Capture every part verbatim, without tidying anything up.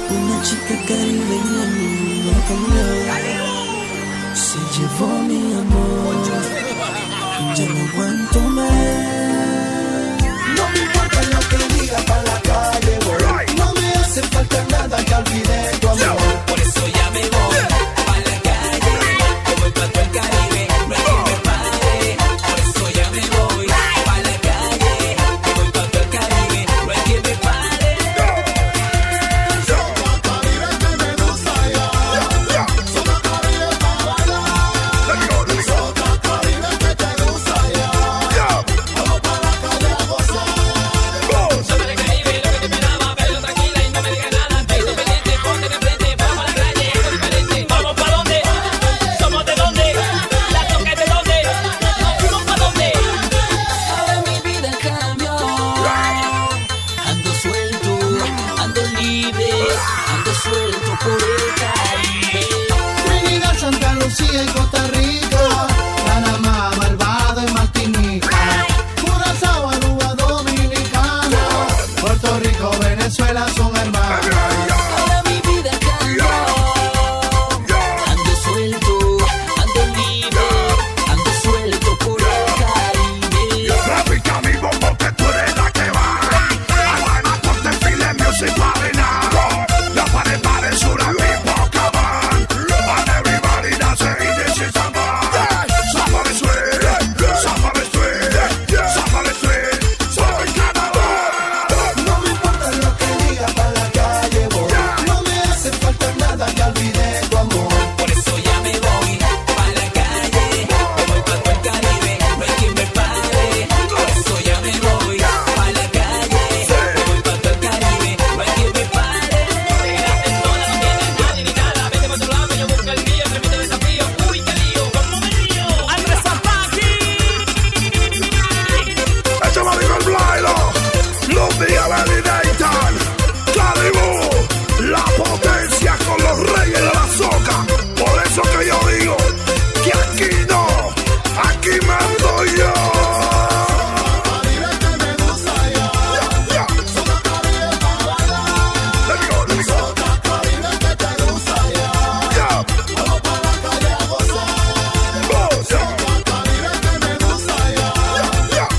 Una chica caribeña no cambió, se llevó mi amor. Ya no aguanto más. No me importa lo que diga para la calle, voy. No me hace falta nada que olvide tu amor. Por eso ya me voy para la calle, que voy pa' todo el Caribe, no hay quien me pare. Por eso ya me voy para la calle, que voy pa' todo el Caribe, no hay quien me pare. Lucía y Costa Rica, Panamá, Barbados y Martinica, Curazao, Aruba, Dominicana, Puerto Rico, Venezuela son hermanos. Ahora mi vida cambió, ando suelto, ando libre, ando suelto por el Caribe. Tráfica mi bombo que tú eres la que va. Aguana ponte file music marina. La pared para el sur a mi boca van. And everybody dancing in this is a bar. Somebody sweet, somebody sweet, somebody sweet, soy carnaval. No me importa lo que diga para la calle voy. No me hace falta nada que olvide tu amor. Por eso ya me voy para la calle, que voy pa' todo el Caribe, no hay quien me pare. Por eso ya me voy para la calle, que voy pa' todo el Caribe, no hay quien me pare. Pegaste sola, no tienes nadie ni nada, vete por tu lado, yo busco el mío, tremendo desafío. Uy, qué lío, cómo me lío. Andrés Zapati. Échame digo el blailo. Los días Nathan, Calibú, la potencia con los reyes de la soca. Por eso que yo digo que aquí no, aquí mando yo. Let me go, let me go. Yeah. Boss, yeah. Yeah.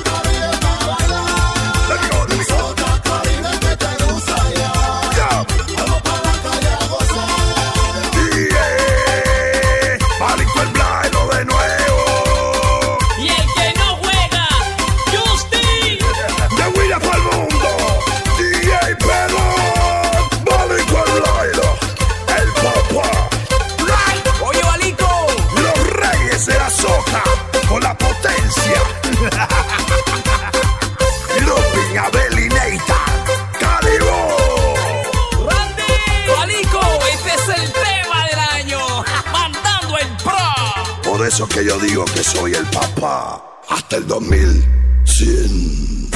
Let me go, let me go. Yeah. Yeah. Pánico el blailo de nuevo. Y el que no juega, Justin. De Willa para el mundo. D J Pelón. Pánico el blailo. El papá. Oye, Balico. Los reyes de la soca con la potencia. Lupin, Abel y Nathan. Calibú. Randy, Balico, este es el tema del año. Mandando el pro. Por eso que yo digo que soy el papá hasta el dos mil cien.